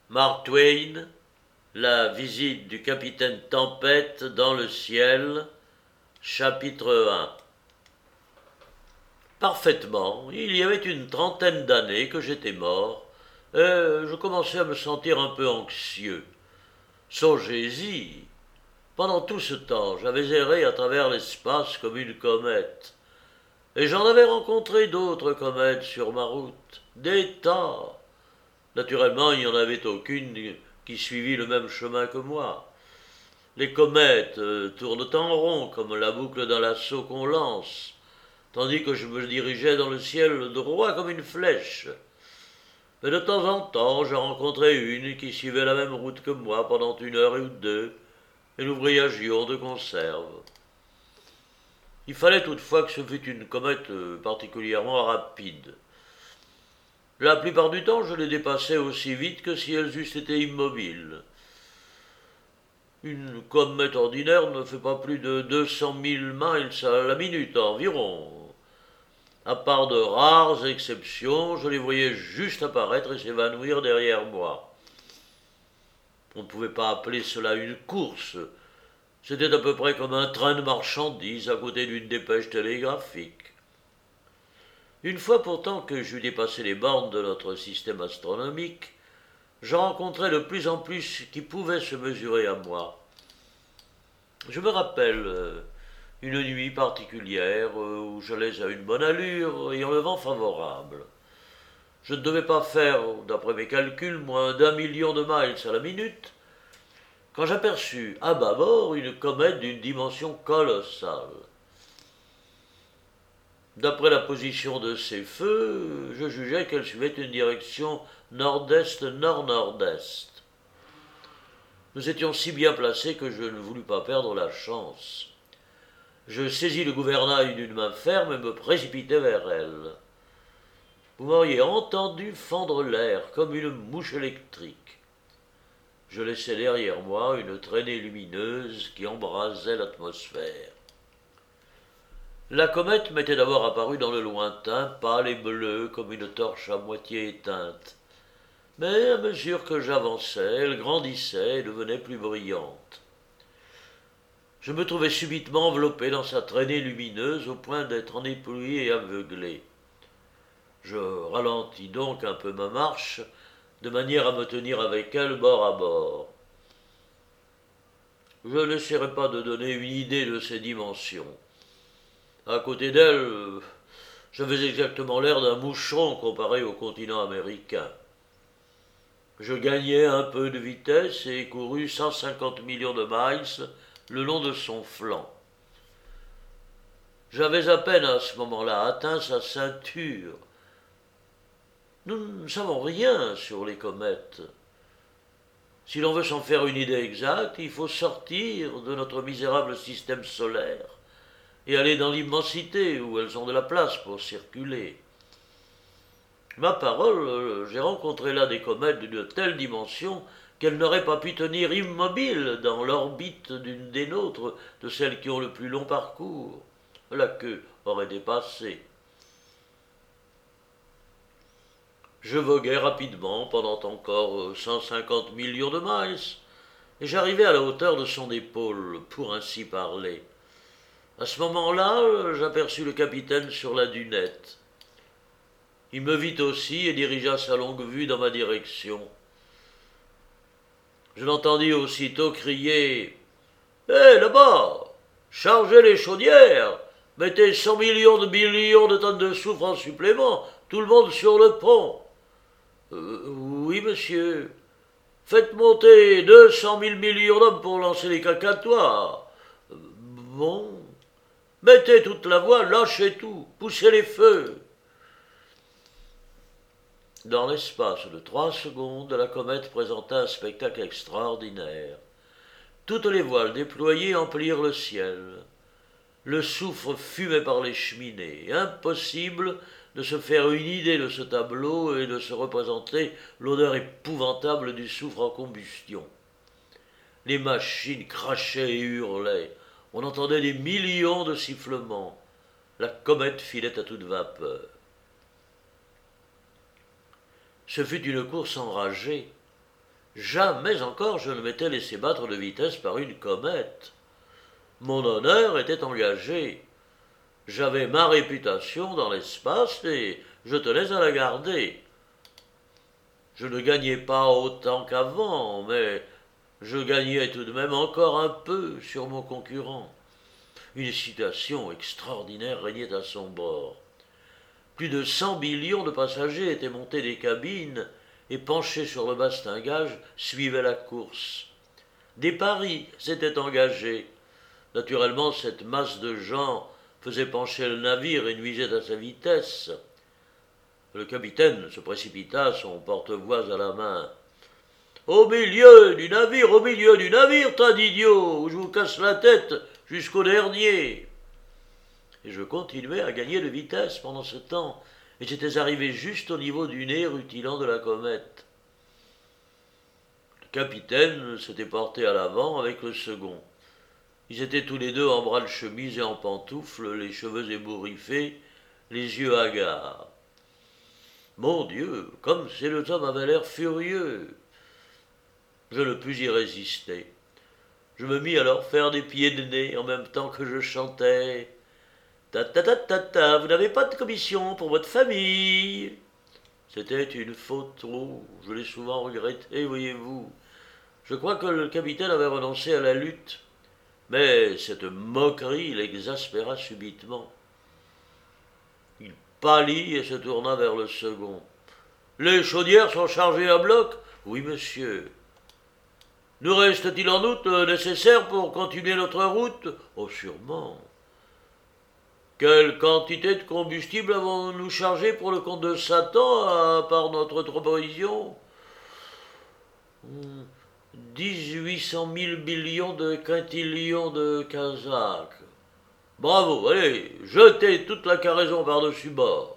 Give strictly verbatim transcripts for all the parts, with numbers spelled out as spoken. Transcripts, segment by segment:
Mark Twain, la visite du capitaine Tempête dans le ciel, chapitre un. Parfaitement, il y avait une trentaine d'années que j'étais mort, et je commençais à me sentir un peu anxieux. Songez-y, pendant tout ce temps, j'avais erré à travers l'espace comme une comète, et j'en avais rencontré d'autres comètes sur ma route, des tas. Naturellement, il n'y en avait aucune qui suivit le même chemin que moi. Les comètes euh, tournent en rond comme la boucle d'un lasso qu'on lance, tandis que je me dirigeais dans le ciel droit comme une flèche. Mais de temps en temps, j'en rencontrais une qui suivait la même route que moi pendant une heure ou deux, et nous voyagions de conserve. Il fallait toutefois que ce fût une comète euh, particulièrement rapide. La plupart du temps, je les dépassais aussi vite que si elles eussent été immobiles. Une comète ordinaire ne fait pas plus de deux cent mille miles à la minute environ. À part de rares exceptions, je les voyais juste apparaître et s'évanouir derrière moi. On ne pouvait pas appeler cela une course. C'était à peu près comme un train de marchandises à côté d'une dépêche télégraphique. Une fois pourtant que j'eus dépassé les bornes de notre système astronomique, j'en rencontrais de plus en plus qui pouvaient se mesurer à moi. Je me rappelle euh, une nuit particulière euh, où j'allais à une bonne allure, ayant le vent favorable. Je ne devais pas faire, d'après mes calculs, moins d'un million de miles à la minute, quand j'aperçus à bâbord une comète d'une dimension colossale. D'après la position de ses feux, je jugeais qu'elle suivait une direction nord-est-nord-nord-est. Nous étions si bien placés que je ne voulus pas perdre la chance. Je saisis le gouvernail d'une main ferme et me précipitai vers elle. Vous m'auriez entendu fendre l'air comme une mouche électrique. Je laissai derrière moi une traînée lumineuse qui embrasait l'atmosphère. La comète m'était d'abord apparue dans le lointain, pâle et bleue comme une torche à moitié éteinte. Mais à mesure que j'avançais, elle grandissait et devenait plus brillante. Je me trouvais subitement enveloppé dans sa traînée lumineuse au point d'être en ébloui et aveuglé. Je ralentis donc un peu ma marche, de manière à me tenir avec elle bord à bord. Je n'essaierai pas de donner une idée de ses dimensions. À côté d'elle, j'avais exactement l'air d'un moucheron comparé au continent américain. Je gagnai un peu de vitesse et courus cent cinquante millions de miles le long de son flanc. J'avais à peine à ce moment-là atteint sa ceinture. Nous ne savons rien sur les comètes. Si l'on veut s'en faire une idée exacte, il faut sortir de notre misérable système solaire et aller dans l'immensité où elles ont de la place pour circuler. Ma parole, j'ai rencontré là des comètes d'une telle dimension qu'elles n'auraient pas pu tenir immobiles dans l'orbite d'une des nôtres, de celles qui ont le plus long parcours. La queue aurait dépassé. Je voguai rapidement pendant encore cent cinquante millions de miles, et j'arrivai à la hauteur de son épaule, pour ainsi parler. À ce moment-là, j'aperçus le capitaine sur la dunette. Il me vit aussi et dirigea sa longue vue dans ma direction. Je l'entendis aussitôt crier « Hé, là-bas! Chargez les chaudières! Mettez cent millions de millions de tonnes de soufre en supplément! Tout le monde sur le pont! Euh, »« Oui, monsieur. Faites monter deux cent mille millions d'hommes pour lancer les cacatoires. Euh, bon. Mettez toute la voile, lâchez tout, poussez les feux. » Dans l'espace de trois secondes, la comète présenta un spectacle extraordinaire. Toutes les voiles déployées emplirent le ciel. Le soufre fumait par les cheminées. Impossible de se faire une idée de ce tableau et de se représenter l'odeur épouvantable du soufre en combustion. Les machines crachaient et hurlaient. On entendait des millions de sifflements. La comète filait à toute vapeur. Ce fut une course enragée. Jamais encore je ne m'étais laissé battre de vitesse par une comète. Mon honneur était engagé. J'avais ma réputation dans l'espace et je tenais à la garder. Je ne gagnais pas autant qu'avant, mais je gagnais tout de même encore un peu sur mon concurrent. Une situation extraordinaire régnait à son bord. Plus de cent millions de passagers étaient montés des cabines et penchés sur le bastingage suivaient la course. Des paris s'étaient engagés. Naturellement, cette masse de gens faisait pencher le navire et nuisait à sa vitesse. Le capitaine se précipita, son porte-voix à la main. « Au milieu du navire, au milieu du navire, tas d'idiots, où je vous casse la tête jusqu'au dernier !» Et je continuais à gagner de vitesse pendant ce temps, et j'étais arrivé juste au niveau du nez rutilant de la comète. Le capitaine s'était porté à l'avant avec le second. Ils étaient tous les deux en bras de chemise et en pantoufles, les cheveux ébouriffés, les yeux hagards. Mon Dieu, comme ces deux hommes avaient l'air furieux! Je ne pus y résister. Je me mis à leur faire des pieds de nez en même temps que je chantais. Ta ta ta ta ta, vous n'avez pas de commission pour votre famille. C'était une faute trop, je l'ai souvent regretté, voyez-vous. Je crois que le capitaine avait renoncé à la lutte, mais cette moquerie l'exaspéra subitement. Il pâlit et se tourna vers le second. Les chaudières sont chargées à bloc? Oui, monsieur. Nous reste-t-il en outre le nécessaire pour continuer notre route? Oh, sûrement. Quelle quantité de combustible avons-nous chargé pour le compte de Satan, à part notre provision? Dix-huit cent mille millions de quintillions de Kazakhs. Bravo, allez, jetez toute la cargaison par-dessus bord.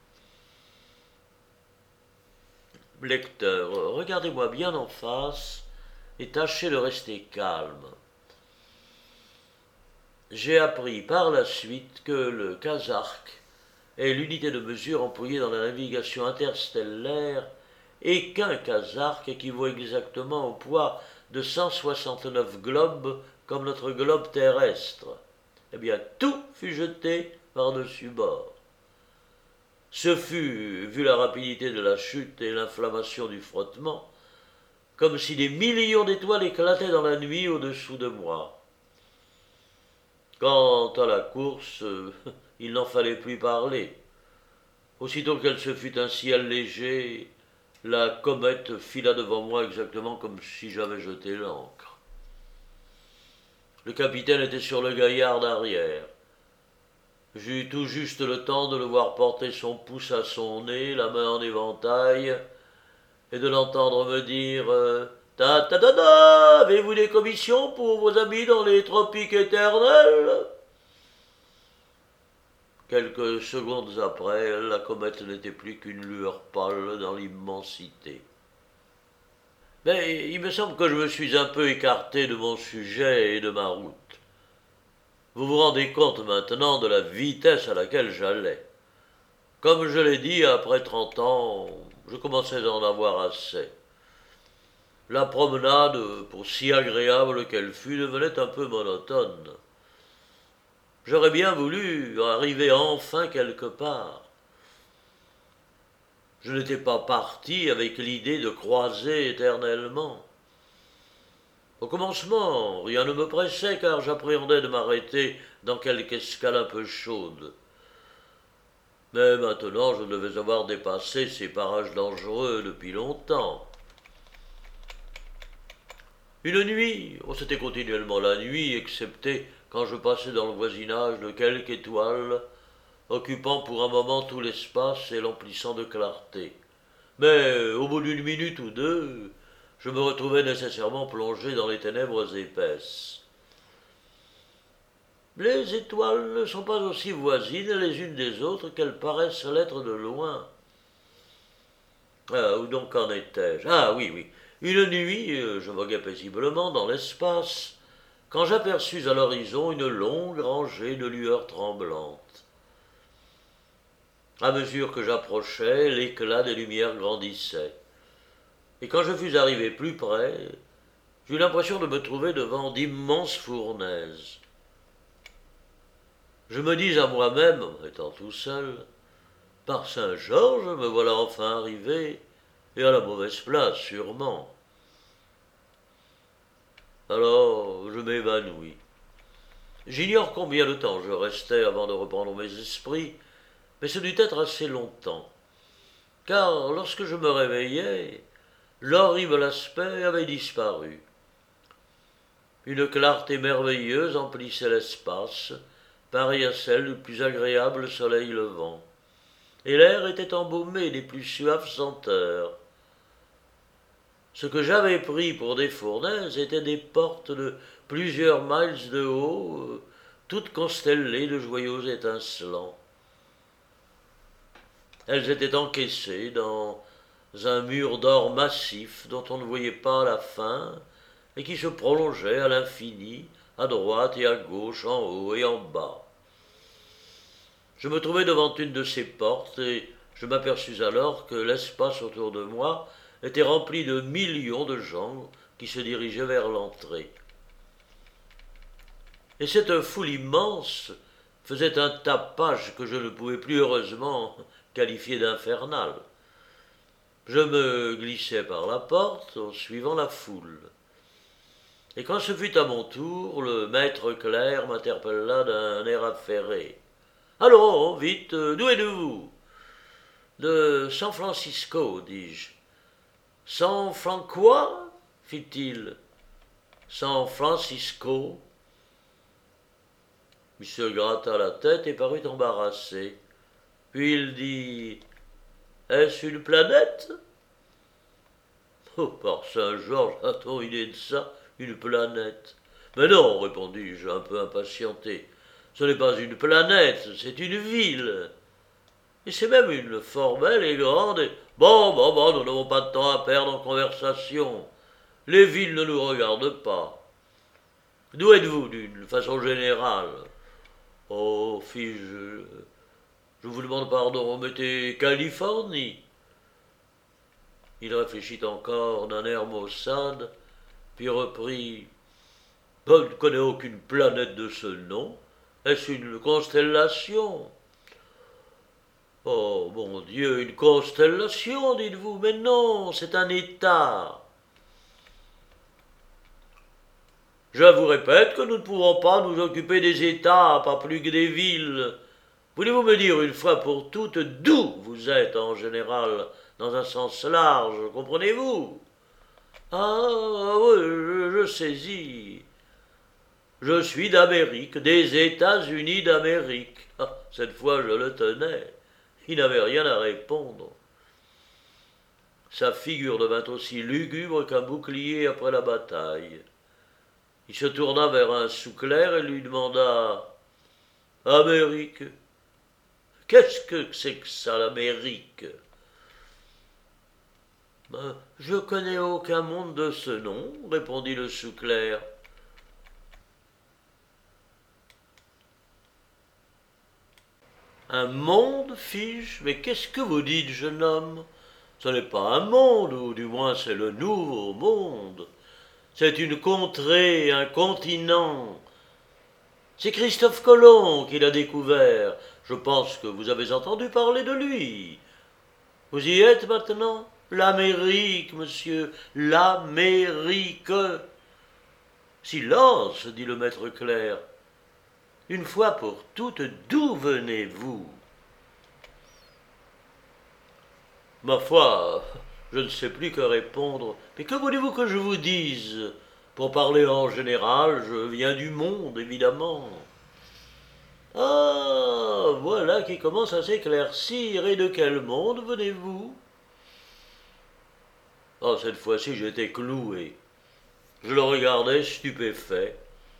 Lecteur, regardez-moi bien en face et tâchez de rester calme. J'ai appris par la suite que le kazakh est l'unité de mesure employée dans la navigation interstellaire et qu'un kazakh équivaut exactement au poids de cent soixante-neuf globes comme notre globe terrestre. Eh bien, tout fut jeté par-dessus bord. Ce fut, vu la rapidité de la chute et l'inflammation du frottement, comme si des millions d'étoiles éclataient dans la nuit au-dessous de moi. Quant à la course, il n'en fallait plus parler. Aussitôt qu'elle se fut ainsi allégée, la comète fila devant moi exactement comme si j'avais jeté l'ancre. Le capitaine était sur le gaillard d'arrière. J'eus tout juste le temps de le voir porter son pouce à son nez, la main en éventail, et de l'entendre me dire euh, « Ta ta ta ta, avez-vous des commissions pour vos amis dans les tropiques éternels ?» Quelques secondes après, la comète n'était plus qu'une lueur pâle dans l'immensité. Mais il me semble que je me suis un peu écarté de mon sujet et de ma route. Vous vous rendez compte maintenant de la vitesse à laquelle j'allais. Comme je l'ai dit, après trente ans, je commençais à en avoir assez. La promenade, pour si agréable qu'elle fût, devenait un peu monotone. J'aurais bien voulu arriver enfin quelque part. Je n'étais pas parti avec l'idée de croiser éternellement. Au commencement, rien ne me pressait car j'appréhendais de m'arrêter dans quelque escale un peu chaude. Mais maintenant, je devais avoir dépassé ces parages dangereux depuis longtemps. Une nuit, oh, c'était continuellement la nuit, excepté quand je passais dans le voisinage de quelques étoiles, occupant pour un moment tout l'espace et l'emplissant de clarté. Mais au bout d'une minute ou deux, je me retrouvais nécessairement plongé dans les ténèbres épaisses. Les étoiles ne sont pas aussi voisines les unes des autres qu'elles paraissent l'être de loin. Ah, où donc en étais-je? Ah oui, oui. Une nuit, je voguais paisiblement dans l'espace, quand j'aperçus à l'horizon une longue rangée de lueurs tremblantes. À mesure que j'approchais, l'éclat des lumières grandissait. et quand je fus arrivé plus près, j'eus l'impression de me trouver devant d'immenses fournaises. Je me dis à moi-même, étant tout seul, par Saint-Georges, me voilà enfin arrivé, et à la mauvaise place, sûrement. Alors, je m'évanouis. J'ignore combien de temps je restai avant de reprendre mes esprits, mais ce dut être assez longtemps, car lorsque je me réveillai, l'horrible aspect avait disparu. Une clarté merveilleuse emplissait l'espace, pareille à celle du plus agréable soleil levant, et l'air était embaumé des plus suaves senteurs. Ce que j'avais pris pour des fournaises étaient des portes de plusieurs miles de haut, toutes constellées de joyaux étincelants. Elles étaient encaissées dans un mur d'or massif dont on ne voyait pas la fin et qui se prolongeait à l'infini, à droite et à gauche, en haut et en bas. Je me trouvai devant une de ces portes et je m'aperçus alors que l'espace autour de moi était rempli de millions de gens qui se dirigeaient vers l'entrée. Et cette foule immense faisait un tapage que je ne pouvais plus heureusement qualifier d'infernal. Je me glissai par la porte en suivant la foule. Et quand ce fut à mon tour, le maître clerc m'interpella d'un air affairé. « Allons, vite, d'où êtes-vous » ? « De San Francisco, dis-je. »« San Fran quoi » fit-il. « San Francisco. » Il se gratta la tête et parut embarrassé. Puis il dit « Est-ce une planète ?»« Oh, par Saint-Georges, a-t-on idée de ça, une planète ?»« Mais non, répondis-je, un peu impatienté. Ce n'est pas une planète, c'est une ville. Et c'est même une fort belle et grande. Et... Bon, bon, bon, nous n'avons pas de temps à perdre en conversation. Les villes ne nous regardent pas. D'où êtes-vous, d'une façon générale ? Oh, fis-je, je vous demande pardon, mettez Californie. Il réfléchit encore d'un air maussade, puis reprit. Je ne connais aucune planète de ce nom. Est-ce une constellation ? Oh, mon Dieu, une constellation, dites-vous, mais non, c'est un État. Je vous répète que nous ne pouvons pas nous occuper des États, pas plus que des villes. Voulez-vous me dire une fois pour toutes d'où vous êtes en général, dans un sens large, comprenez-vous ? Ah, oui, je, je saisis. Je suis d'Amérique, des États-Unis d'Amérique. Ah, cette fois, je le tenais. Il n'avait rien à répondre. Sa figure devint aussi lugubre qu'un bouclier après la bataille. Il se tourna vers un sous-clerc et lui demanda « Amérique ? Qu'est-ce que c'est que ça, l'Amérique ?»« Ben, je connais aucun monde de ce nom, » répondit le sous-clerc. Un monde, fis-je ? Mais qu'est-ce que vous dites, jeune homme ? Ce n'est pas un monde, ou du moins c'est le nouveau monde. C'est une contrée, un continent. C'est Christophe Colomb qui l'a découvert. Je pense que vous avez entendu parler de lui. Vous y êtes maintenant ? L'Amérique, monsieur, l'Amérique. Silence, dit le maître clerc. Une fois pour toutes, d'où venez-vous ? Ma foi, je ne sais plus que répondre. Mais que voulez-vous que je vous dise ? Pour parler en général, je viens du monde, évidemment. Ah, voilà qui commence à s'éclaircir. Et de quel monde venez-vous ? Ah, cette fois-ci, j'étais cloué. Je le regardais stupéfait.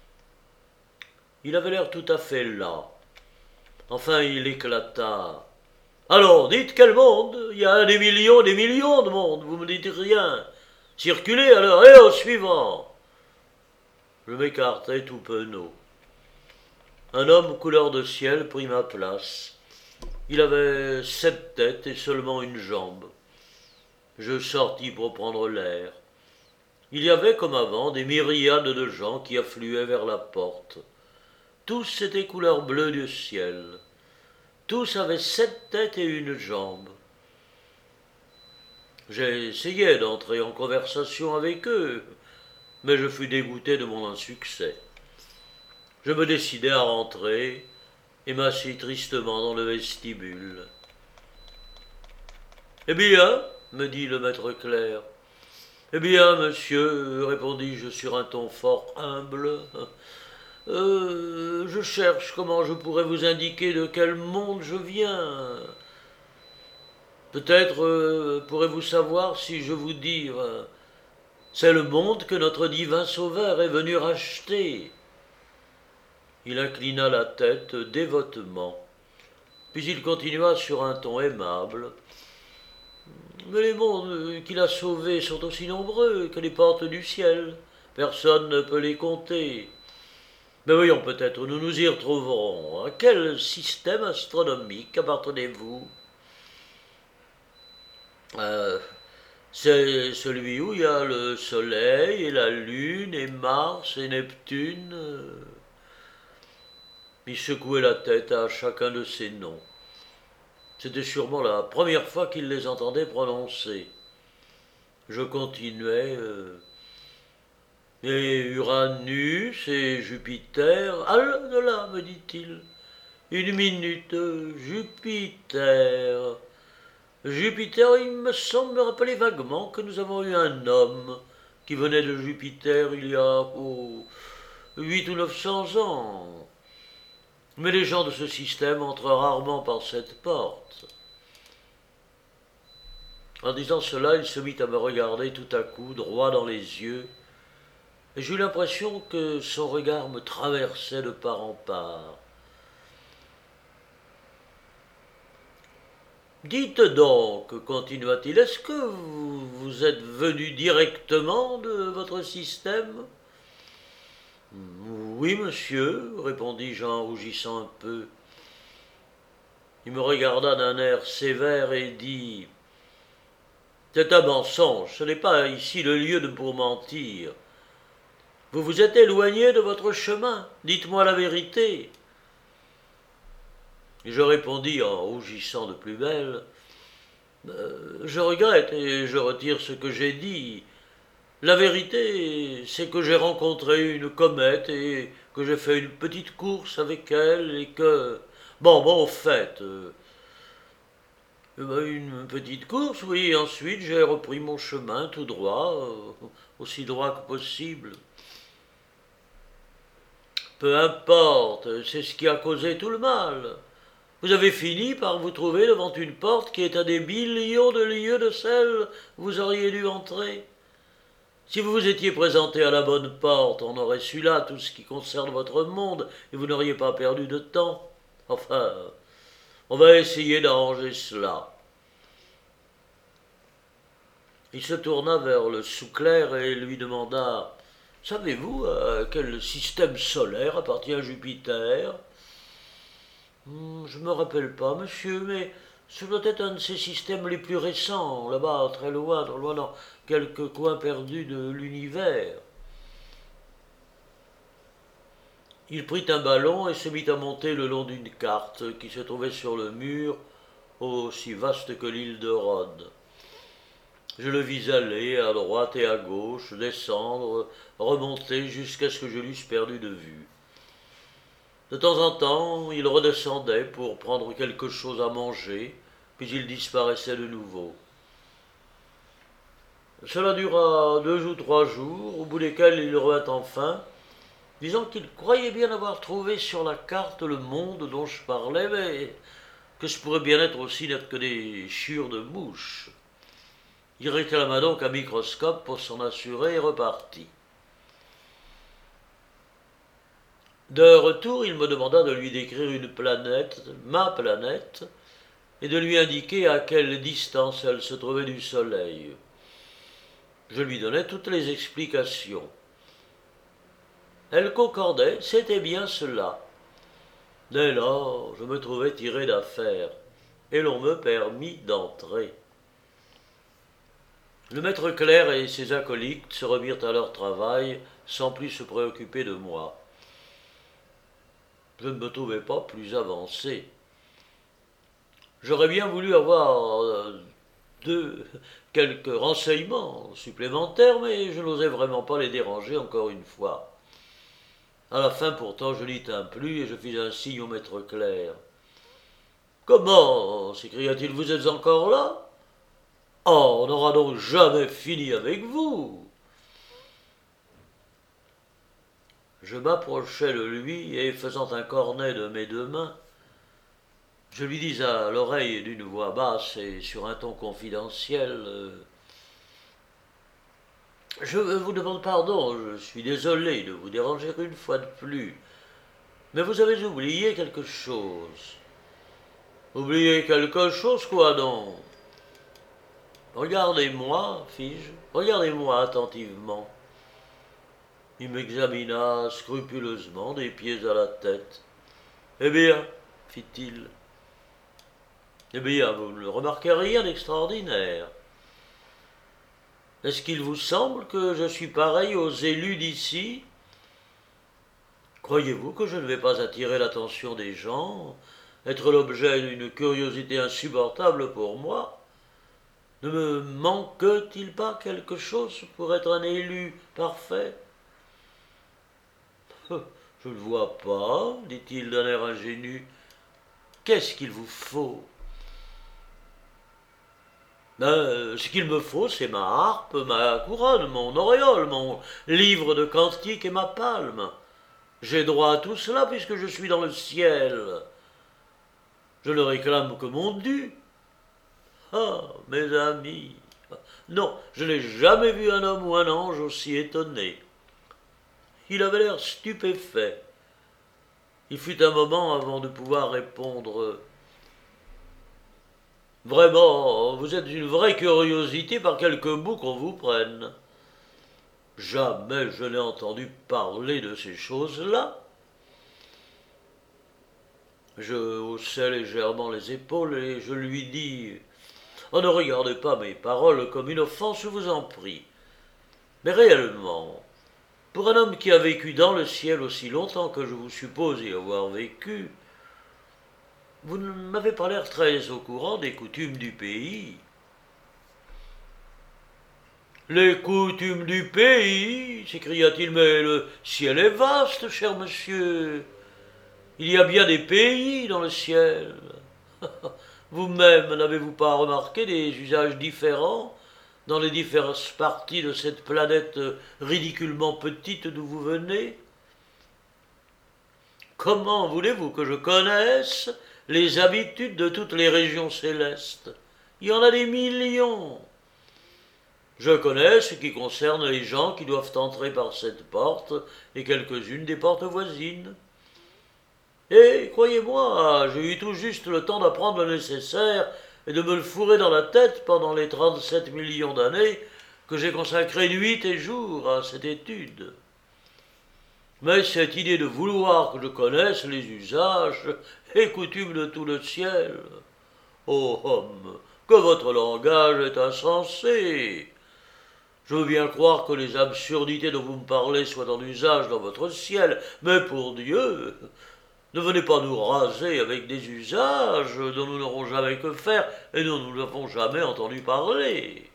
Il avait l'air tout à fait las. Enfin, il éclata. « Alors, dites quel monde ? Il y a des millions des millions de mondes, vous me dites rien. Circulez alors, et au suivant !» Je m'écartai tout penaud. Un homme couleur de ciel prit ma place. Il avait sept têtes et seulement une jambe. Je sortis pour prendre l'air. Il y avait, comme avant, des myriades de gens qui affluaient vers la porte. Tous étaient couleur bleue du ciel. Tous avaient sept têtes et une jambe. J'ai essayé d'entrer en conversation avec eux, mais je fus dégoûté de mon insuccès. Je me décidai à rentrer et m'assis tristement dans le vestibule. « Eh bien, me dit le maître clerc. « Eh bien, monsieur, répondis-je sur un ton fort humble, euh, je cherche comment je pourrais vous indiquer de quel monde je viens. Peut-être euh, pourrez-vous savoir si je vous dis, euh, c'est le monde que notre divin Sauveur est venu racheter. » Il inclina la tête dévotement, puis il continua sur un ton aimable. « Mais les mondes qu'il a sauvés sont aussi nombreux que les portes du ciel. Personne ne peut les compter. Mais voyons, peut-être nous nous y retrouverons. À quel système astronomique appartenez-vous ? euh, C'est celui où il y a le Soleil et la Lune et Mars et Neptune. » Il secouait la tête à chacun de ces noms. C'était sûrement la première fois qu'il les entendait prononcer. Je continuais. Euh, et Uranus et Jupiter. Ah là, de là, me dit-il. Une minute, Jupiter. Jupiter, il me semble me rappeler vaguement que nous avons eu un homme qui venait de Jupiter il y a oh, huit ou neuf cents ans. Mais les gens de ce système entrent rarement par cette porte. En disant cela, il se mit à me regarder tout à coup, droit dans les yeux, et j'eus l'impression que son regard me traversait de part en part. « Dites donc, continua-t-il, est-ce que vous, vous êtes venu directement de votre système ?»« Oui, monsieur, répondis-je en rougissant un peu. Il me regarda d'un air sévère et dit « C'est un mensonge, ce n'est pas ici le lieu de pour mentir. Vous vous êtes éloigné de votre chemin, dites-moi la vérité. » Et je répondis en rougissant de plus belle euh, « Je regrette et je retire ce que j'ai dit. La vérité, c'est que j'ai rencontré une comète et que j'ai fait une petite course avec elle et que... Bon, bon, au fait, euh, une petite course, oui, ensuite j'ai repris mon chemin tout droit, euh, aussi droit que possible. Peu importe, c'est ce qui a causé tout le mal. Vous avez fini par vous trouver devant une porte qui est à des millions de lieues de celle où vous auriez dû entrer. Si vous vous étiez présenté à la bonne porte, on aurait su là tout ce qui concerne votre monde et vous n'auriez pas perdu de temps. Enfin, on va essayer d'arranger cela. » Il se tourna vers le sous-clerc et lui demanda « Savez-vous à quel système solaire appartient Jupiter ?»« Hmm, je ne me rappelle pas, monsieur, mais ce doit être un de ces systèmes les plus récents, là-bas, très loin, très loin, dans quelques coins perdus de l'univers. » Il prit un ballon et se mit à monter le long d'une carte qui se trouvait sur le mur, aussi vaste que l'île de Rhodes. Je le vis aller à droite et à gauche, descendre, remonter jusqu'à ce que je l'eusse perdu de vue. De temps en temps, il redescendait pour prendre quelque chose à manger, puis il disparaissait de nouveau. Cela dura deux ou trois jours, au bout desquels il revint enfin, disant qu'il croyait bien avoir trouvé sur la carte le monde dont je parlais, mais que ce pourrait bien être aussi n'être que des chiures de mouches. Il réclama donc un microscope pour s'en assurer et repartit. De retour, il me demanda de lui décrire une planète, ma planète, et de lui indiquer à quelle distance elle se trouvait du Soleil. Je lui donnai toutes les explications. Elle concordait, c'était bien cela. Dès lors, je me trouvais tiré d'affaire, et l'on me permit d'entrer. Le maître clerc et ses acolytes se remirent à leur travail sans plus se préoccuper de moi. Je ne me trouvais pas plus avancé. J'aurais bien voulu avoir euh, de, quelques renseignements supplémentaires, mais je n'osais vraiment pas les déranger encore une fois. À la fin, pourtant, je n'y tins plus et je fis un signe au maître clerc. « Comment » s'écria-t-il, « vous êtes encore là ? Oh, on n'aura donc jamais fini avec vous !» Je m'approchai de lui et, faisant un cornet de mes deux mains, je lui dis à l'oreille d'une voix basse et sur un ton confidentiel euh, « Je vous demande pardon, je suis désolé de vous déranger une fois de plus, mais vous avez oublié quelque chose. » « Oublié quelque chose, quoi donc ? » « Regardez-moi, fis-je, regardez-moi attentivement. » Il m'examina scrupuleusement des pieds à la tête. « Eh bien, fit-il, eh bien, vous ne remarquez rien d'extraordinaire. Est-ce qu'il vous semble que je suis pareil aux élus d'ici ? Croyez-vous que je ne vais pas attirer l'attention des gens, être l'objet d'une curiosité insupportable pour moi ? Ne me manque-t-il pas quelque chose pour être un élu parfait ? Je ne le vois pas, dit-il d'un air ingénu. Qu'est-ce qu'il vous faut ? Ben, ce qu'il me faut, c'est ma harpe, ma couronne, mon auréole, mon livre de cantiques et ma palme. J'ai droit à tout cela puisque je suis dans le ciel. Je ne réclame que mon dû. Ah, mes amis, non, je n'ai jamais vu un homme ou un ange aussi étonné. Il avait l'air stupéfait. Il fut un moment avant de pouvoir répondre « Vraiment, vous êtes une vraie curiosité par quelque bout qu'on vous prenne. Jamais je n'ai entendu parler de ces choses-là. » Je haussai légèrement les épaules et je lui dis « Oh, ne regardez pas mes paroles comme une offense, je vous en prie. Mais réellement, pour un homme qui a vécu dans le ciel aussi longtemps que je vous suppose y avoir vécu, vous ne m'avez pas l'air très au courant des coutumes du pays. » « Les coutumes du pays » s'écria-t-il, « mais le ciel est vaste, cher monsieur. Il y a bien des pays dans le ciel. Vous-même, n'avez-vous pas remarqué des usages différents dans les diverses parties de cette planète ridiculement petite d'où vous venez ? Comment voulez-vous que je connaisse les habitudes de toutes les régions célestes ? Il y en a des millions. Je connais ce qui concerne les gens qui doivent entrer par cette porte et quelques-unes des portes voisines. Et, croyez-moi, j'ai eu tout juste le temps d'apprendre le nécessaire et de me le fourrer dans la tête pendant les trente-sept millions d'années que j'ai consacré nuit et jour à cette étude. Mais cette idée de vouloir que je connaisse les usages et coutumes de tout le ciel, ô homme, que votre langage est insensé. Je veux bien croire que les absurdités dont vous me parlez soient en usage dans votre ciel, mais pour Dieu, ne venez pas nous raser avec des usages dont nous n'aurons jamais que faire et dont nous n'avons jamais entendu parler.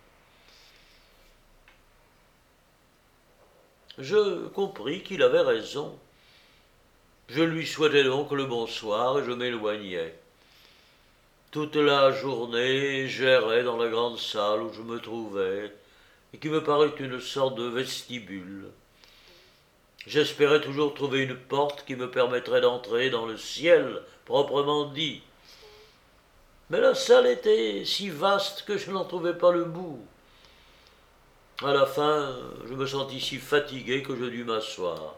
Je compris qu'il avait raison. Je lui souhaitai donc le bonsoir et je m'éloignai. Toute la journée, j'errais dans la grande salle où je me trouvais, et qui me parut une sorte de vestibule. J'espérais toujours trouver une porte qui me permettrait d'entrer dans le ciel proprement dit. Mais la salle était si vaste que je n'en trouvais pas le bout. À la fin, je me sentis si fatigué que je dus m'asseoir.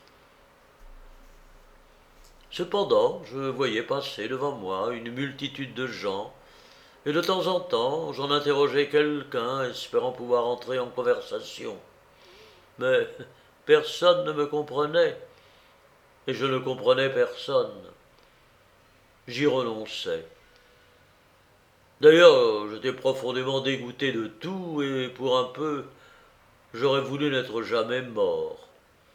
Cependant, je voyais passer devant moi une multitude de gens, et de temps en temps, j'en interrogeais quelqu'un, espérant pouvoir entrer en conversation. Mais personne ne me comprenait, et je ne comprenais personne. J'y renonçai. D'ailleurs, j'étais profondément dégoûté de tout, et pour un peu, j'aurais voulu n'être jamais mort.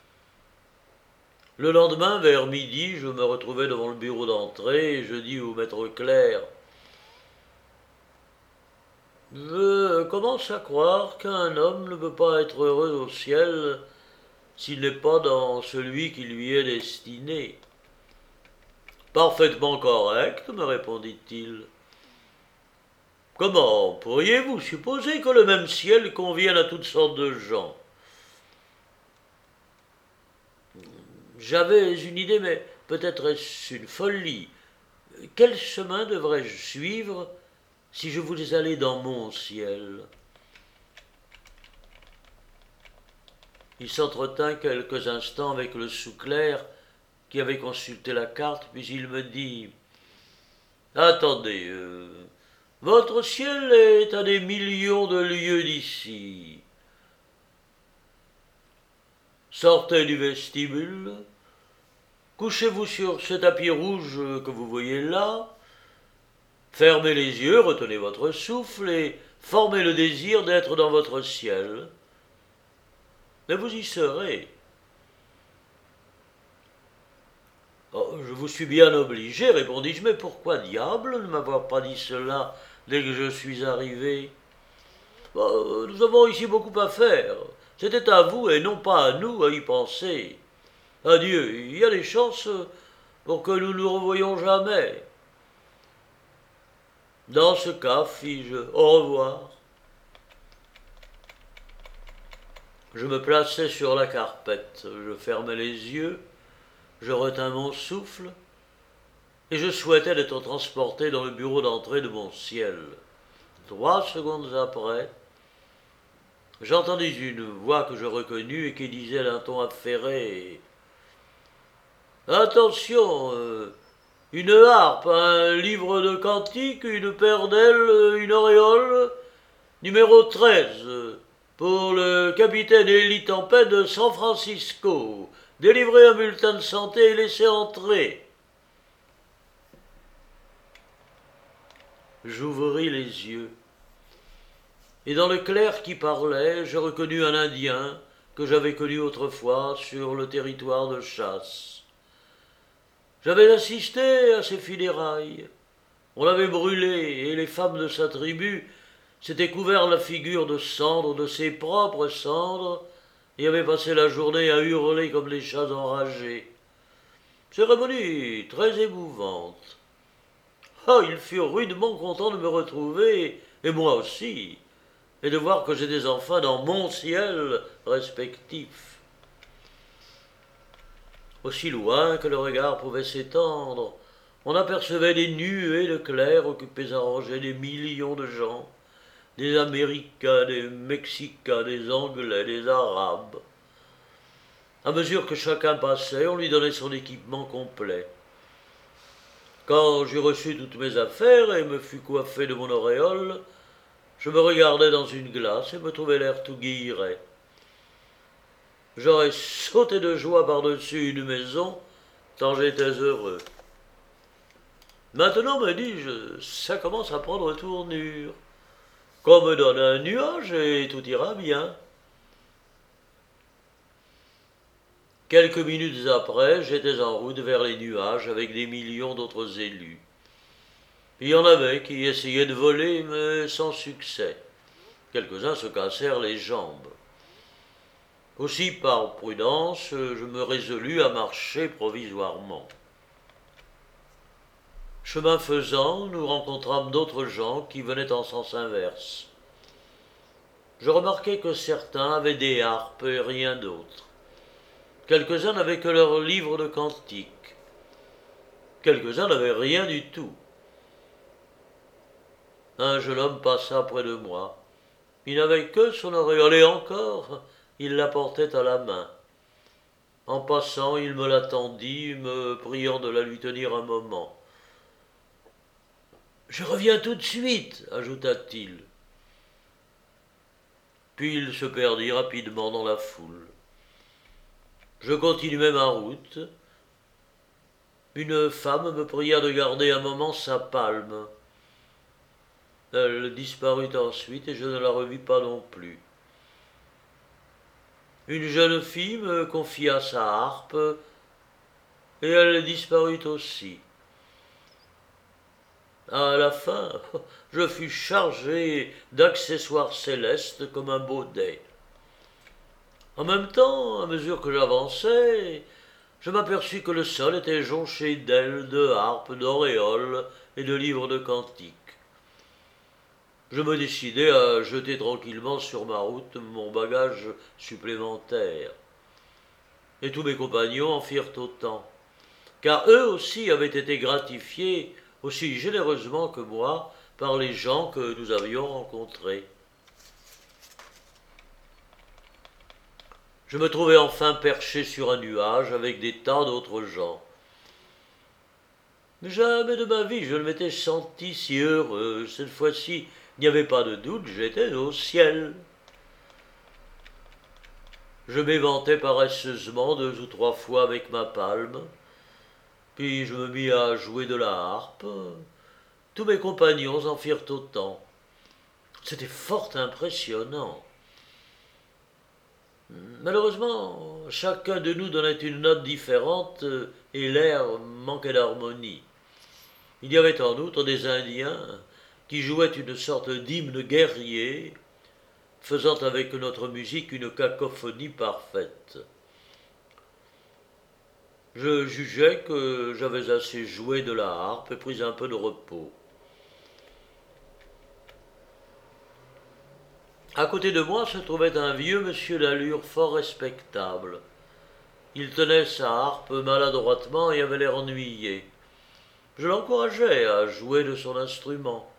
Le lendemain, vers midi, je me retrouvais devant le bureau d'entrée et je dis au maître clerc: Je commence à croire qu'un homme ne peut pas être heureux au ciel s'il n'est pas dans celui qui lui est destiné. Parfaitement correct, me répondit-il. Comment pourriez-vous supposer que le même ciel convienne à toutes sortes de gens? J'avais une idée, mais peut-être est-ce une folie. Quel chemin devrais-je suivre si je voulais aller dans mon ciel? Il s'entretint quelques instants avec le sous-clerc qui avait consulté la carte, puis il me dit: Attendez, euh, votre ciel est à des millions de lieues d'ici. Sortez du vestibule, couchez-vous sur ce tapis rouge que vous voyez là, fermez les yeux, retenez votre souffle et formez le désir d'être dans votre ciel. Mais vous y serez. Oh, je vous suis bien obligé, répondis-je, mais pourquoi diable ne m'avoir pas dit cela dès que je suis arrivé? Oh, nous avons ici beaucoup à faire. C'était à vous et non pas à nous à y penser. Adieu, il y a des chances pour que nous nous revoyions jamais. Dans ce cas, fis-je, au revoir. Je me plaçai sur la carpette, je fermai les yeux, je retins mon souffle, et je souhaitais d'être transporté dans le bureau d'entrée de mon ciel. Trois secondes après, j'entendis une voix que je reconnus et qui disait d'un ton affairé: Attention, euh, une harpe, un livre de cantiques, une paire d'ailes, une auréole, numéro treize, pour le capitaine Élie Tempête de San Francisco. Délivrez un bulletin de santé et laissez entrer. J'ouvris les yeux, et dans le clerc qui parlait, je reconnus un Indien que j'avais connu autrefois sur le territoire de chasse. J'avais assisté à ses funérailles. On l'avait brûlé, et les femmes de sa tribu s'étaient couvert la figure de cendres, de ses propres cendres, et avaient passé la journée à hurler comme des chats enragés. Cérémonie très émouvante. Ah, ils furent rudement contents de me retrouver, et moi aussi, et de voir que j'étais enfin dans mon ciel respectif. Aussi loin que le regard pouvait s'étendre, on apercevait des nuées de clercs occupés à ranger des millions de gens, des Américains, des Mexicains, des Anglais, des Arabes. À mesure que chacun passait, on lui donnait son équipement complet. Quand j'eus reçu toutes mes affaires et me fus coiffé de mon auréole, je me regardais dans une glace et me trouvais l'air tout guilleret. J'aurais sauté de joie par-dessus une maison, tant j'étais heureux. Maintenant, me dis-je, ça commence à prendre tournure. Qu'on me donne un nuage et tout ira bien. Quelques minutes après, j'étais en route vers les nuages avec des millions d'autres élus. Il y en avait qui essayaient de voler, mais sans succès. Quelques-uns se cassèrent les jambes. Aussi, par prudence, je me résolus à marcher provisoirement. Chemin faisant, nous rencontrâmes d'autres gens qui venaient en sens inverse. Je remarquai que certains avaient des harpes et rien d'autre. Quelques-uns n'avaient que leur livre de cantiques. Quelques-uns n'avaient rien du tout. Un jeune homme passa près de moi. Il n'avait que son auréole et encore, il la portait à la main. En passant, il me la tendit, me priant de la lui tenir un moment. « Je reviens tout de suite, ajouta-t-il. Puis il se perdit rapidement dans la foule. Je continuai ma route. Une femme me pria de garder un moment sa palme. Elle disparut ensuite et je ne la revis pas non plus. Une jeune fille me confia sa harpe et elle disparut aussi. À la fin, je fus chargé d'accessoires célestes comme un baudet. En même temps, à mesure que j'avançais, je m'aperçus que le sol était jonché d'ailes, de harpes, d'auréoles et de livres de cantiques. Je me décidai à jeter tranquillement sur ma route mon bagage supplémentaire. Et tous mes compagnons en firent autant, car eux aussi avaient été gratifiés aussi généreusement que moi par les gens que nous avions rencontrés. Je me trouvai enfin perché sur un nuage avec des tas d'autres gens. Mais jamais de ma vie je ne m'étais senti si heureux. Cette fois-ci, il n'y avait pas de doute, j'étais au ciel. Je m'éventai paresseusement deux ou trois fois avec ma palme, puis je me mis à jouer de la harpe. Tous mes compagnons en firent autant. C'était fort impressionnant. Malheureusement, chacun de nous donnait une note différente et l'air manquait d'harmonie. Il y avait en outre des Indiens qui jouaient une sorte d'hymne guerrier, faisant avec notre musique une cacophonie parfaite. Je jugeais que j'avais assez joué de la harpe et pris un peu de repos. À côté de moi se trouvait un vieux monsieur d'allure fort respectable. Il tenait sa harpe maladroitement et avait l'air ennuyé. Je l'encourageais à jouer de son instrument.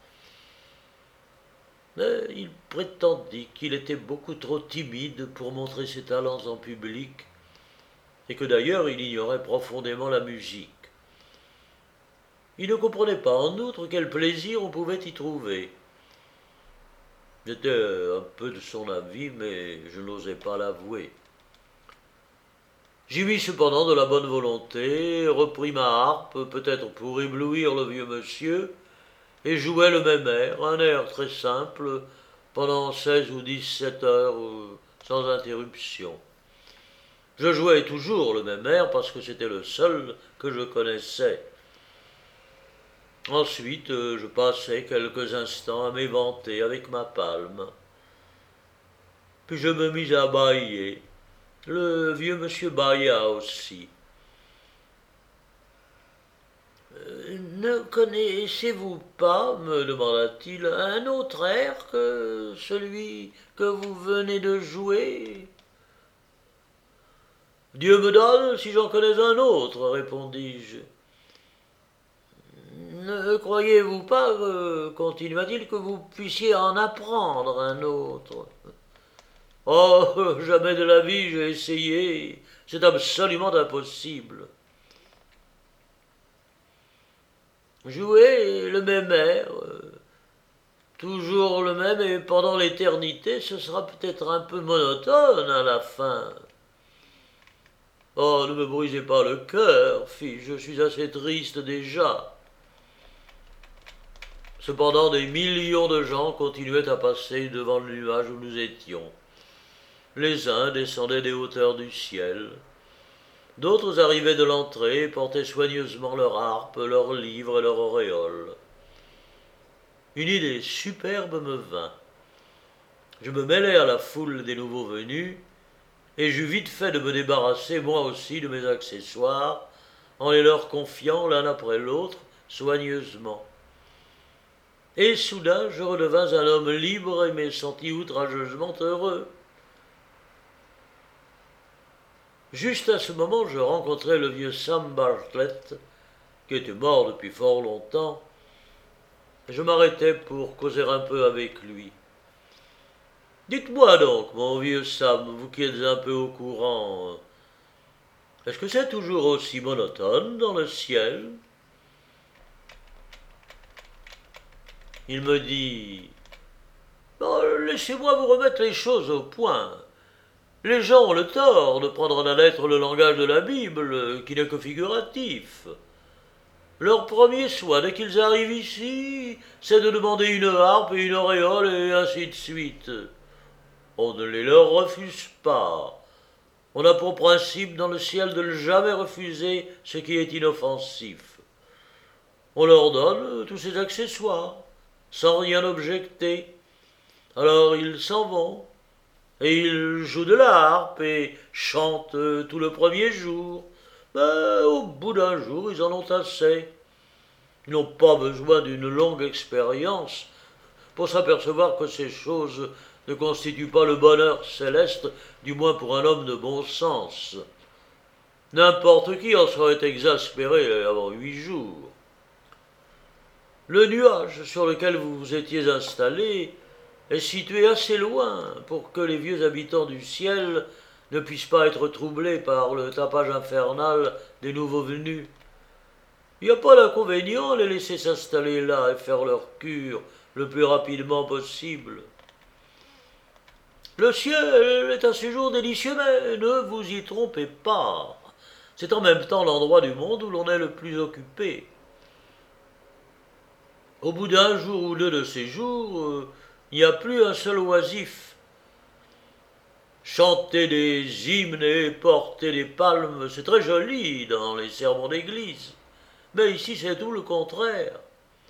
Mais il prétendit qu'il était beaucoup trop timide pour montrer ses talents en public, et que d'ailleurs il ignorait profondément la musique. Il ne comprenait pas en outre quel plaisir on pouvait y trouver. J'étais un peu de son avis, mais je n'osais pas l'avouer. J'y mis cependant de la bonne volonté, repris ma harpe, peut-être pour éblouir le vieux monsieur, et jouai le même air, un air très simple, pendant seize ou dix-sept heures, sans interruption. Je jouais toujours le même air parce que c'était le seul que je connaissais. Ensuite, je passai quelques instants à m'éventer avec ma palme. Puis je me mis à bâiller. Le vieux monsieur bâilla aussi. Euh, ne connaissez-vous pas, me demanda-t-il, un autre air que celui que vous venez de jouer? Dieu me donne si j'en connais un autre, répondis-je. Ne croyez-vous pas, euh, continua-t-il, que vous puissiez en apprendre un autre? Oh, jamais de la vie j'ai essayé, c'est absolument impossible. Jouer le même air, euh, toujours le même, et pendant l'éternité, ce sera peut-être un peu monotone à la fin. Oh, ne me brisez pas le cœur, fille, je suis assez triste déjà. Cependant, des millions de gens continuaient à passer devant le nuage où nous étions. Les uns descendaient des hauteurs du ciel, d'autres arrivaient de l'entrée et portaient soigneusement leur harpe, leurs livres et leur auréole. Une idée superbe me vint. Je me mêlai à la foule des nouveaux venus, et j'eus vite fait de me débarrasser moi aussi de mes accessoires, en les leur confiant l'un après l'autre soigneusement. Et soudain je redevins un homme libre et me sentis outrageusement heureux. Juste à ce moment, je rencontrai le vieux Sam Bartlett, qui était mort depuis fort longtemps, et je m'arrêtai pour causer un peu avec lui. Dites-moi donc, mon vieux Sam, vous qui êtes un peu au courant, est-ce que c'est toujours aussi monotone dans le ciel? Il me dit oh, « Laissez-moi vous remettre les choses au point. Les gens ont le tort de prendre à la lettre le langage de la Bible, qui n'est que figuratif. Leur premier soin, dès qu'ils arrivent ici, c'est de demander une harpe et une auréole, et ainsi de suite. On ne les leur refuse pas. On a pour principe dans le ciel de ne jamais refuser ce qui est inoffensif. On leur donne tous ces accessoires, sans rien objecter. Alors ils s'en vont, et ils jouent de la harpe et chantent tout le premier jour. Mais au bout d'un jour, ils en ont assez. Ils n'ont pas besoin d'une longue expérience pour s'apercevoir que ces choses ne constituent pas le bonheur céleste, du moins pour un homme de bon sens. N'importe qui en serait exaspéré avant huit jours. Le nuage sur lequel vous vous étiez installé est situé assez loin pour que les vieux habitants du ciel ne puissent pas être troublés par le tapage infernal des nouveaux venus. Il n'y a pas d'inconvénient à les laisser s'installer là et faire leur cure le plus rapidement possible. Le ciel est un séjour délicieux, mais ne vous y trompez pas. C'est en même temps l'endroit du monde où l'on est le plus occupé. Au bout d'un jour ou deux de séjour, euh, il n'y a plus un seul oisif. Chanter des hymnes et porter des palmes, c'est très joli dans les sermons d'église. Mais ici, c'est tout le contraire.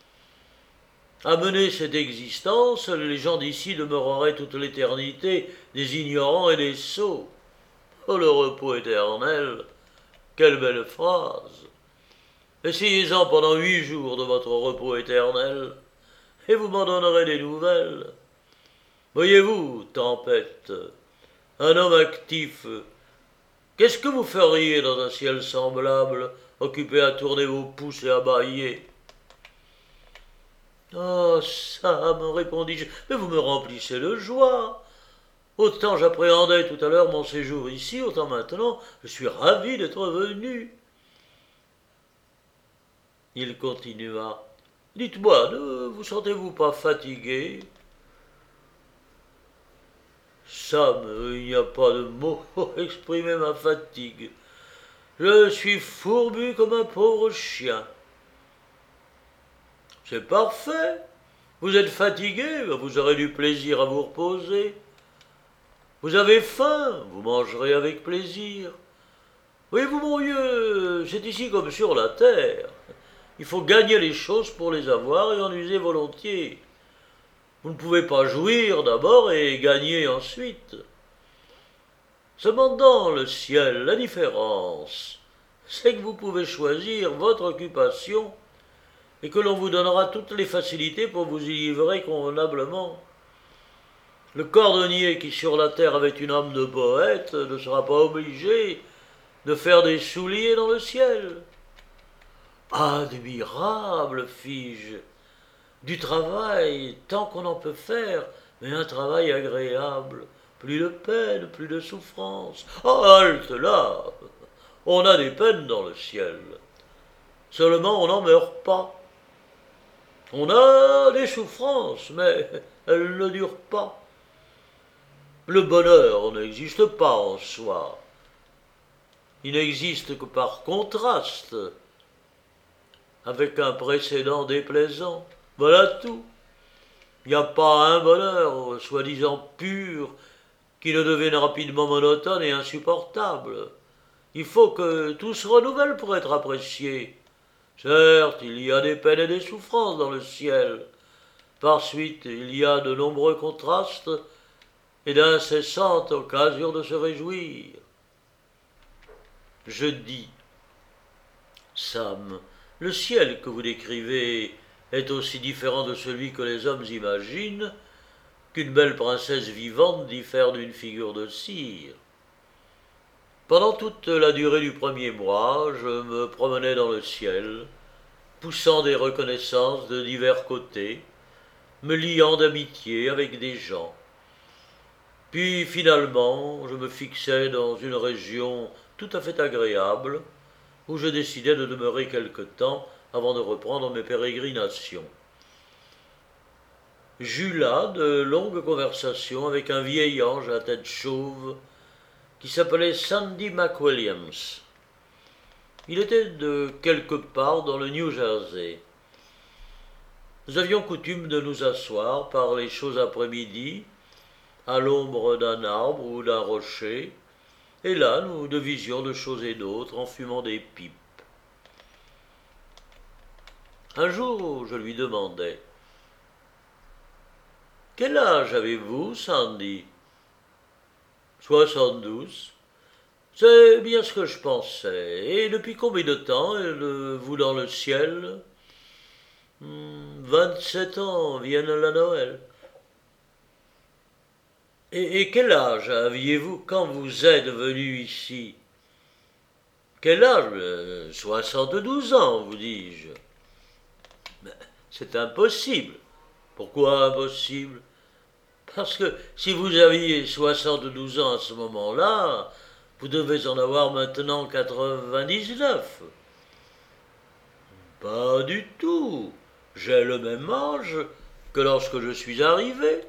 À mener cette existence, les gens d'ici demeureraient toute l'éternité des ignorants et des sots. Oh, le repos éternel, quelle belle phrase! Essayez-en pendant huit jours de votre repos éternel, et vous m'en donnerez des nouvelles. Voyez-vous, tempête, un homme actif, qu'est-ce que vous feriez dans un ciel semblable, occupé à tourner vos pouces et à bâiller? Oh, Sam, répondis-je, mais vous me remplissez de joie. Autant j'appréhendais tout à l'heure mon séjour ici, autant maintenant je suis ravi d'être venu. Il continua. Dites-moi, ne vous sentez-vous pas fatigué? Sam, il n'y a pas de mots pour exprimer ma fatigue. Je suis fourbu comme un pauvre chien. C'est parfait. Vous êtes fatigué, vous aurez du plaisir à vous reposer. Vous avez faim, vous mangerez avec plaisir. Voyez-vous, mon vieux, c'est ici comme sur la terre. Il faut gagner les choses pour les avoir et en user volontiers. Vous ne pouvez pas jouir d'abord et gagner ensuite. Cependant, le ciel, la différence, c'est que vous pouvez choisir votre occupation et que l'on vous donnera toutes les facilités pour vous y livrer convenablement. Le cordonnier qui sur la terre avait une âme de poète ne sera pas obligé de faire des souliers dans le ciel. Admirable, fis-je. Du travail, tant qu'on en peut faire, mais un travail agréable. Plus de peine, plus de souffrance. Oh, halte là! On a des peines dans le ciel. Seulement, on n'en meurt pas. On a des souffrances, mais elles ne durent pas. Le bonheur n'existe pas en soi. Il n'existe que par contraste avec un précédent déplaisant. Voilà tout. Il n'y a pas un bonheur, soi-disant pur, qui ne devienne rapidement monotone et insupportable. Il faut que tout se renouvelle pour être apprécié. Certes, il y a des peines et des souffrances dans le ciel. Par suite, il y a de nombreux contrastes et d'incessantes occasions de se réjouir. Je dis, Sam, le ciel que vous décrivez est aussi différent de celui que les hommes imaginent qu'une belle princesse vivante diffère d'une figure de cire. Pendant toute la durée du premier mois, je me promenais dans le ciel, poussant des reconnaissances de divers côtés, me liant d'amitié avec des gens. Puis finalement, je me fixai dans une région tout à fait agréable, où je décidai de demeurer quelque temps avant de reprendre mes pérégrinations. J'eus là de longues conversations avec un vieil ange à tête chauve qui s'appelait Sandy McWilliams. Il était de quelque part dans le New Jersey. Nous avions coutume de nous asseoir par les chauds après-midi, à l'ombre d'un arbre ou d'un rocher, et là nous devisions de choses et d'autres en fumant des pipes. Un jour, je lui demandai: « Quel âge avez-vous, Sandy ?»« Soixante-douze. » C'est bien ce que je pensais. Et depuis combien de temps êtes-vous dans le ciel ? hmm, Vingt-sept ans viennent la Noël. Et, et quel âge aviez-vous quand vous êtes venu ici ? Quel âge ? Soixante-douze ans, vous dis-je. Mais c'est impossible. Pourquoi impossible ? Parce que si vous aviez soixante-douze ans à ce moment-là, vous devez en avoir maintenant quatre-vingt-dix-neuf. Pas du tout. J'ai le même âge que lorsque je suis arrivé.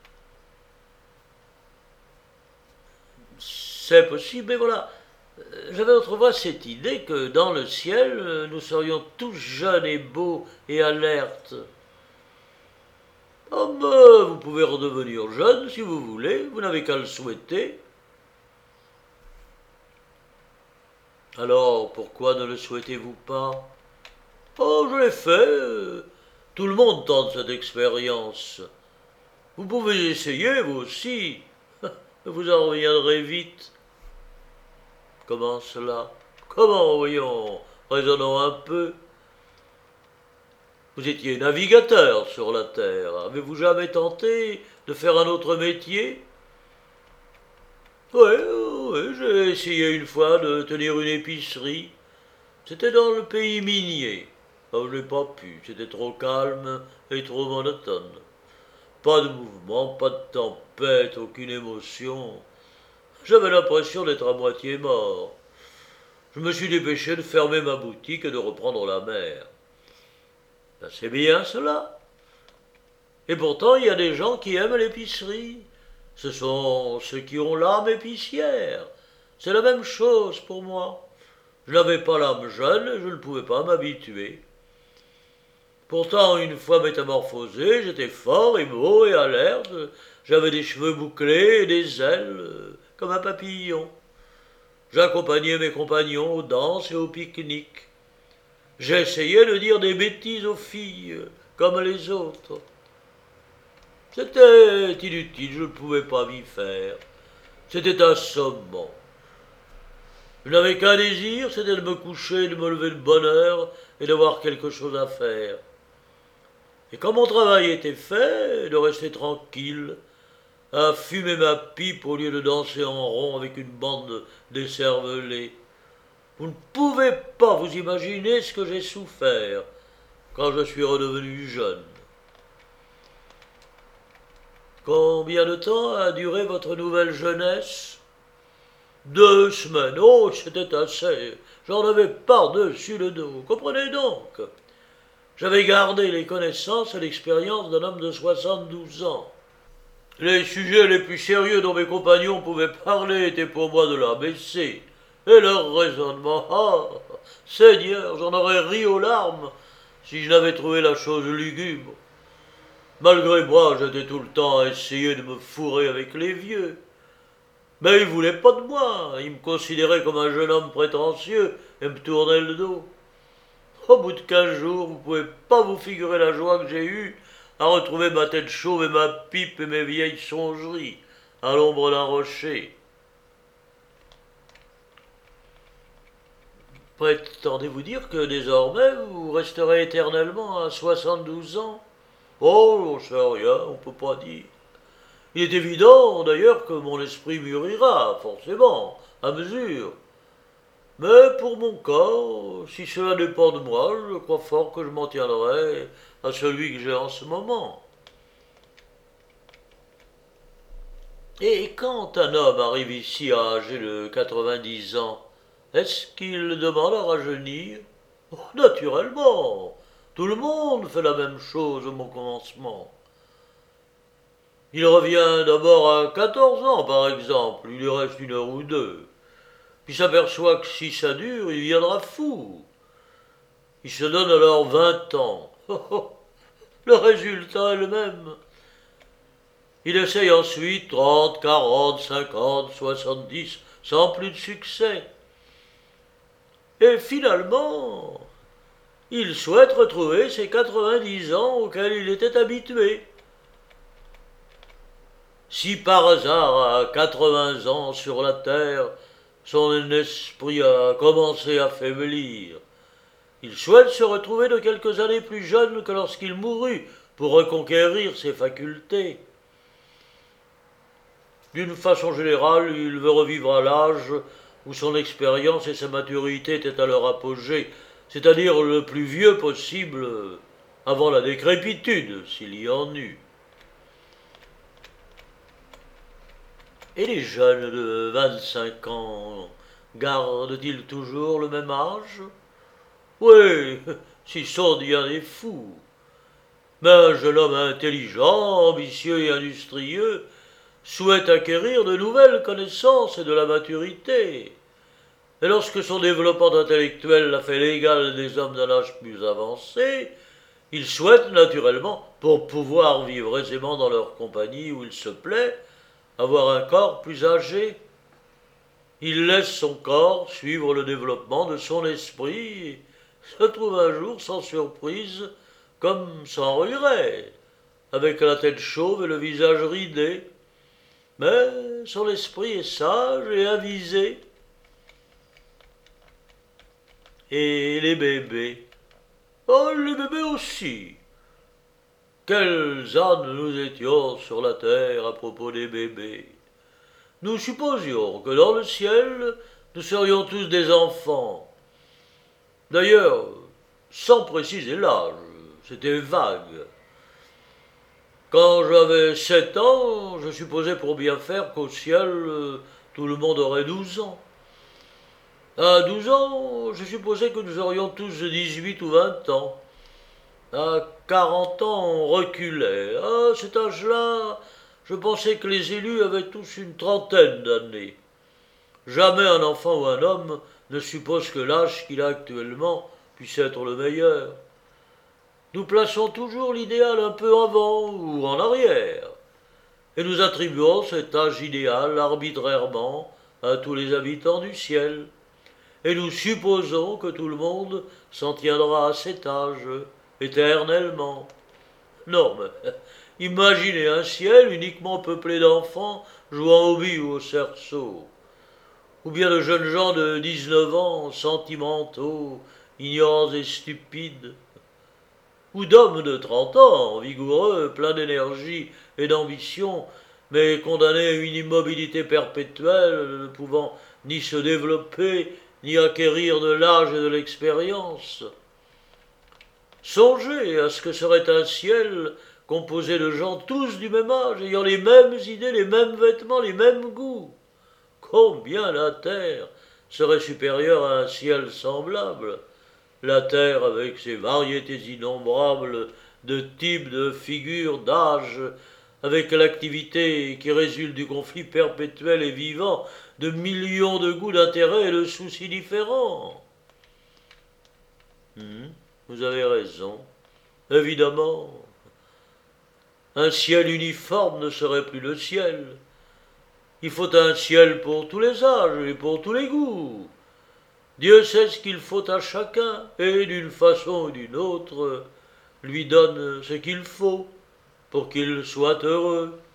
C'est possible, mais voilà. J'avais autrefois cette idée que dans le ciel, nous serions tous jeunes et beaux et alertes. Oh, mais vous pouvez redevenir jeune si vous voulez, vous n'avez qu'à le souhaiter. Alors, pourquoi ne le souhaitez-vous pas ? Oh, je l'ai fait. Tout le monde tente cette expérience. Vous pouvez essayer, vous aussi. Vous en reviendrez vite. Comment cela ? Comment, voyons, raisonnons un peu. Vous étiez navigateur sur la terre. Avez-vous jamais tenté de faire un autre métier ? Oui, oui, j'ai essayé une fois de tenir une épicerie. C'était dans le pays minier. Oh, je n'ai pas pu, c'était trop calme et trop monotone. Pas de mouvement, pas de tempête, aucune émotion. J'avais l'impression d'être à moitié mort. Je me suis dépêché de fermer ma boutique et de reprendre la mer. Ben, c'est bien cela. Et pourtant, il y a des gens qui aiment l'épicerie. Ce sont ceux qui ont l'âme épicière. C'est la même chose pour moi. Je n'avais pas l'âme jeune et je ne pouvais pas m'habituer. Pourtant, une fois métamorphosé, j'étais fort et beau et alerte. J'avais des cheveux bouclés et des ailes, comme un papillon. J'accompagnais mes compagnons aux danses et aux pique-niques. J'essayais de dire des bêtises aux filles, comme les autres. C'était inutile, je ne pouvais pas m'y faire. C'était assommant. Je n'avais qu'un désir, c'était de me coucher, de me lever de bonne heure et d'avoir quelque chose à faire. Et quand mon travail était fait, de rester tranquille, à fumer ma pipe au lieu de danser en rond avec une bande d'écervelés. Vous ne pouvez pas vous imaginer ce que j'ai souffert quand je suis redevenu jeune. Combien de temps a duré votre nouvelle jeunesse ? Deux semaines. Oh, c'était assez. J'en avais par-dessus le dos. Comprenez donc. J'avais gardé les connaissances et l'expérience d'un homme de soixante-douze ans. Les sujets les plus sérieux dont mes compagnons pouvaient parler étaient pour moi de l'A B C. Et leur raisonnement, ah, Seigneur, j'en aurais ri aux larmes si je n'avais trouvé la chose lugubre. Malgré moi, j'étais tout le temps à essayer de me fourrer avec les vieux. Mais ils ne voulaient pas de moi, ils me considéraient comme un jeune homme prétentieux et me tournaient le dos. Au bout de quinze jours, vous ne pouvez pas vous figurer la joie que j'ai eue à retrouver ma tête chauve et ma pipe et mes vieilles songeries à l'ombre d'un rocher. Prétendez-vous dire que désormais vous resterez éternellement à soixante-douze ans ? Oh, on ne sait rien, on ne peut pas dire. Il est évident d'ailleurs que mon esprit mûrira, forcément, à mesure. Mais pour mon cas, si cela dépend de moi, je crois fort que je m'en tiendrai à celui que j'ai en ce moment. Et quand un homme arrive ici à âgé de quatre-vingt-dix ans, est-ce qu'il demande à rajeunir ? Oh, naturellement, tout le monde fait la même chose au bon commencement. Il revient d'abord à quatorze ans, par exemple, il lui reste une heure ou deux. puis s'aperçoit que si ça dure, il viendra fou. Il se donne alors vingt ans. Le résultat est le même. Il essaye ensuite trente, quarante, cinquante, soixante-dix, sans plus de succès. Et finalement, il souhaite retrouver ses quatre-vingt-dix ans auxquels il était habitué. Si par hasard, à quatre-vingts ans sur la terre, son esprit a commencé à faiblir, il souhaite se retrouver de quelques années plus jeune que lorsqu'il mourut pour reconquérir ses facultés. D'une façon générale, il veut revivre à l'âge où son expérience et sa maturité étaient à leur apogée, c'est-à-dire le plus vieux possible avant la décrépitude, s'il y en eut. Et les jeunes de vingt-cinq ans gardent-ils toujours le même âge? Oui, s'ils sont bien des fous. Mais un jeune homme intelligent, ambitieux et industrieux souhaite acquérir de nouvelles connaissances et de la maturité. Et lorsque son développement intellectuel l'a fait l'égal des hommes d'un âge plus avancé, il souhaite naturellement, pour pouvoir vivre aisément dans leur compagnie où il se plaît, avoir un corps plus âgé. Il laisse son corps suivre le développement de son esprit et se trouve un jour, sans surprise, comme sans regret, avec la tête chauve et le visage ridé. Mais son esprit est sage et avisé. Et les bébés? Oh, les bébés aussi. Quels ânes nous étions sur la terre à propos des bébés. Nous supposions que dans le ciel, nous serions tous des enfants. D'ailleurs, sans préciser l'âge, c'était vague. Quand j'avais sept ans, je supposais pour bien faire qu'au ciel, tout le monde aurait douze ans. À douze ans, je supposais que nous aurions tous dix-huit ou vingt ans. À quarante ans, on reculait. À cet âge-là, je pensais que les élus avaient tous une trentaine d'années. Jamais un enfant ou un homme ne suppose que l'âge qu'il a actuellement puisse être le meilleur. Nous plaçons toujours l'idéal un peu avant ou en arrière, et nous attribuons cet âge idéal arbitrairement à tous les habitants du ciel, et nous supposons que tout le monde s'en tiendra à cet âge éternellement. Non, mais imaginez un ciel uniquement peuplé d'enfants jouant aux billes ou au cerceau, ou bien de jeunes gens de dix-neuf ans, sentimentaux, ignorants et stupides, ou d'hommes de trente ans, vigoureux, pleins d'énergie et d'ambition, mais condamnés à une immobilité perpétuelle, ne pouvant ni se développer, ni acquérir de l'âge et de l'expérience. Songez à ce que serait un ciel composé de gens tous du même âge, ayant les mêmes idées, les mêmes vêtements, les mêmes goûts. Combien la terre serait supérieure à un ciel semblable, la terre avec ses variétés innombrables de types, de figures, d'âges, avec l'activité qui résulte du conflit perpétuel et vivant de millions de goûts, d'intérêts et de soucis différents. Hmm, vous avez raison, évidemment. Un ciel uniforme ne serait plus le ciel. Il faut un ciel pour tous les âges et pour tous les goûts. Dieu sait ce qu'il faut à chacun, et d'une façon ou d'une autre, lui donne ce qu'il faut pour qu'il soit heureux.